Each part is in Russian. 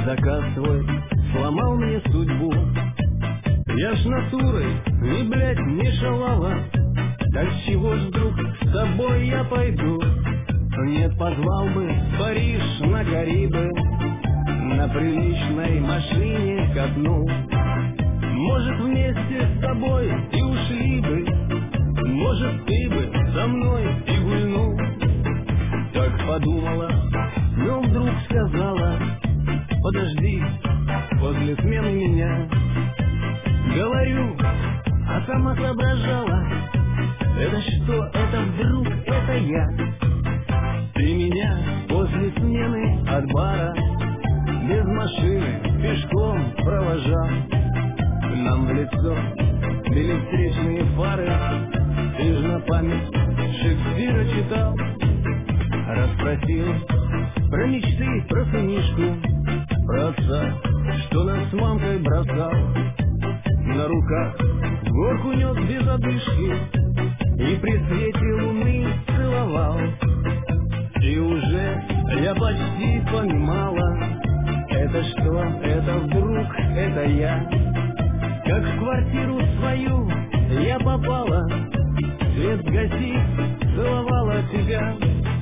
заказ твой сломал мне судьбу. Я ж натурой, не блядь, не шалава. Так с чего ж вдруг с тобой я пойду? Нет, позвал бы в Париж на Карибы, на приличной машине ко дну. Может, вместе с тобой и ушли бы, может, ты бы со мной и гульнул. Так подумала, но вдруг сказала: подожди, после смены меня. Говорю, а сама соображала: это что, это вдруг, это я. Ты меня после смены от бара без машины пешком провожал. Нам в лицо били встречные фары. Ты ж на память Шекспира читал. Расспросил про мечты, про сынишку, про отца, что нас с мамкой бросал. На руках в горку нес без одышки и при свете луны целовал. И уже я почти понимала: это что, это вдруг, это я. Как в квартиру свою я попала, свет гасив, целовала тебя.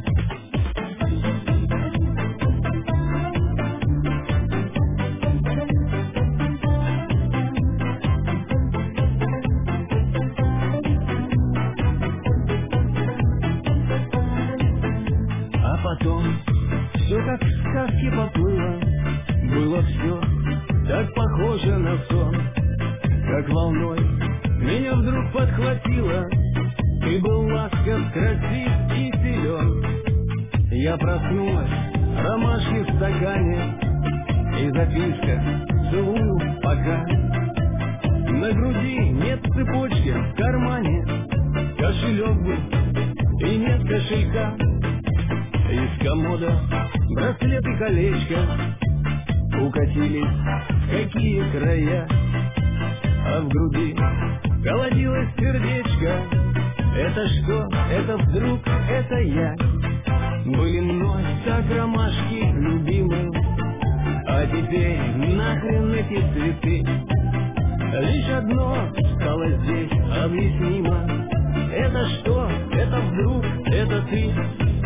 А потом все как в сказке поплыло. Было все так похоже на сон. Как волной меня вдруг подхватило. Ты был ласков, красив и силен. Я проснулась, ромашки в стакане и записка: целую пока. На груди нет цепочки, в кармане кошелек был и нет кошелька. Из комода браслет и колечко укатились в какие края. А в груди колотилось сердечко: это что, это вдруг, это я. Были мной так ромашки любимые, а теперь нахрен эти цветы. Лишь одно стало здесь объяснимо: это что, это вдруг, это ты.